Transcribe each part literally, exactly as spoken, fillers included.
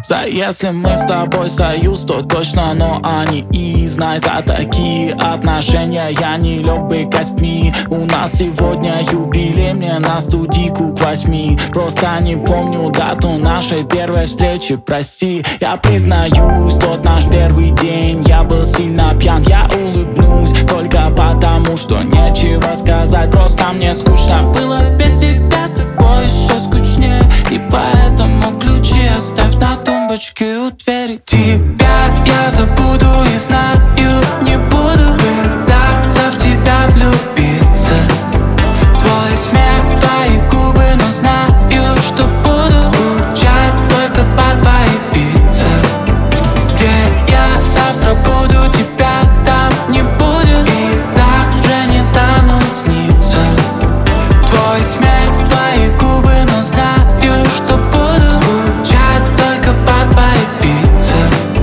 За если мы с тобой союз, то точно, но они и знай, за такие отношения я не лег бы костьми. У нас сегодня юбилей, мне на студийку к восьми. Просто не помню дату нашей первой встречи, прости. Я признаюсь, тот наш первый день я был сильно пьян. Я улыбнусь только потому, что нечего сказать. Просто мне скучно было без тебя, с тобой еще скучнее. И поэтому ключи оставь на тумбочке у двери. Тебя я забуду и знаю, не буду пытаться в тебя влюбиться. Твой смех, твои губы, но знаю, что буду скучать только по твоей пицце. Где я завтра буду, тебя там не будет и даже не станут сниться. Твой смех, твои губы, но знаю, что буду скучать только по твоей пицце.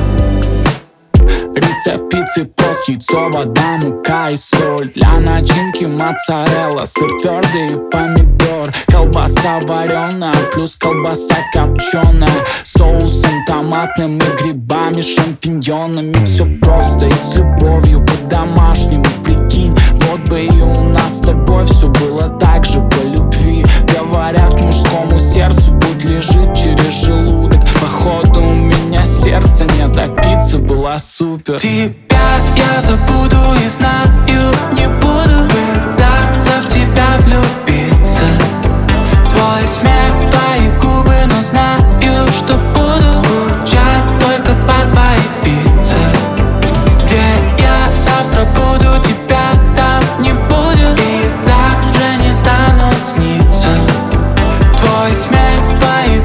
Рецепт пиццы: тост, яйцо, вода, мука и соль. Для начинки моцарелла, сыр твердый и помидор. Колбаса вареная плюс колбаса копченая, соусом томатным и грибами, шампиньонами. Все просто и с любовью по-домашнему, прикинь. Вот бы и у нас с тобой все было так же по любви. Говорят, к мужскому сердцу путь лежит через желудок. Походу у меня сердца нет, а пицца была супер. Тебя я забуду и знаю, не буду пытаться в тебя влюбиться. Твой смех, твои губы, но знаю, что буду скучать только по твоей пицце. Где я завтра буду, тебя там не будет и даже не станут сниться. Твой смех, твои